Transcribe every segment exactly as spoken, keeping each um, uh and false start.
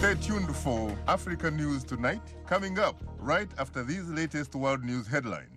Stay tuned for Africa News Tonight, coming up right after these latest world news headlines.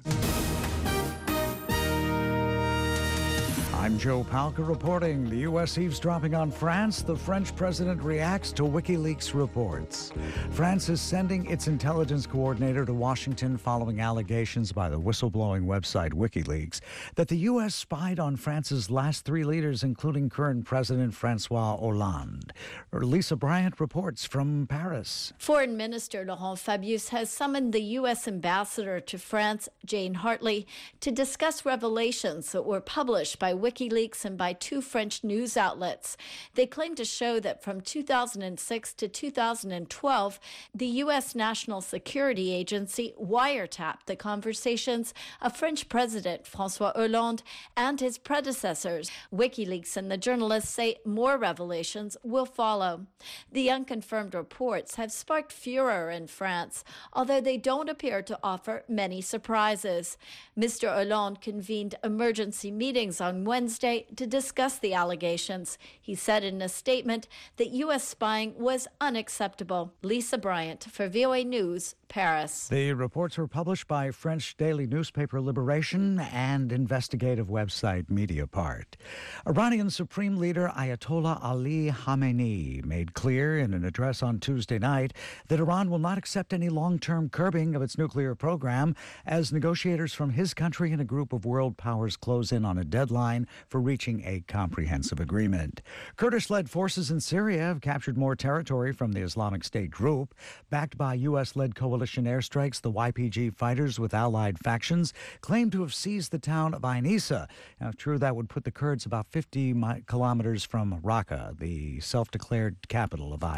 I'm Joe Palca reporting. The U S eavesdropping on France. The French president reacts to WikiLeaks reports. France is sending its intelligence coordinator to Washington following allegations by the whistleblowing website WikiLeaks that the U S spied on France's last three leaders, including current President Francois Hollande. Lisa Bryant reports from Paris. Foreign Minister Laurent Fabius has summoned the U S ambassador to France, Jane Hartley, to discuss revelations that were published by WikiLeaks WikiLeaks and by two French news outlets. They claim to show that from two thousand six to two thousand twelve, the U S National Security Agency wiretapped the conversations of French President François Hollande and his predecessors. WikiLeaks and the journalists say more revelations will follow. The unconfirmed reports have sparked furor in France, although they don't appear to offer many surprises. Mister Hollande convened emergency meetings on Wednesday to discuss the allegations. He said in a statement that U S spying was unacceptable. Lisa Bryant for V O A News, Paris. The reports were published by French daily newspaper Liberation and investigative website Mediapart. Iranian Supreme Leader Ayatollah Ali Khamenei made clear in an address on Tuesday night that Iran will not accept any long-term curbing of its nuclear program as negotiators from his country and a group of world powers close in on a deadline for reaching a comprehensive agreement. Kurdish-led forces in Syria have captured more territory from the Islamic State group. Backed by U S-led coalition airstrikes, the Y P G fighters with allied factions claim to have seized the town of Ain Issa. Now, true, that would put the Kurds about fifty kilometers from Raqqa, the self-declared capital of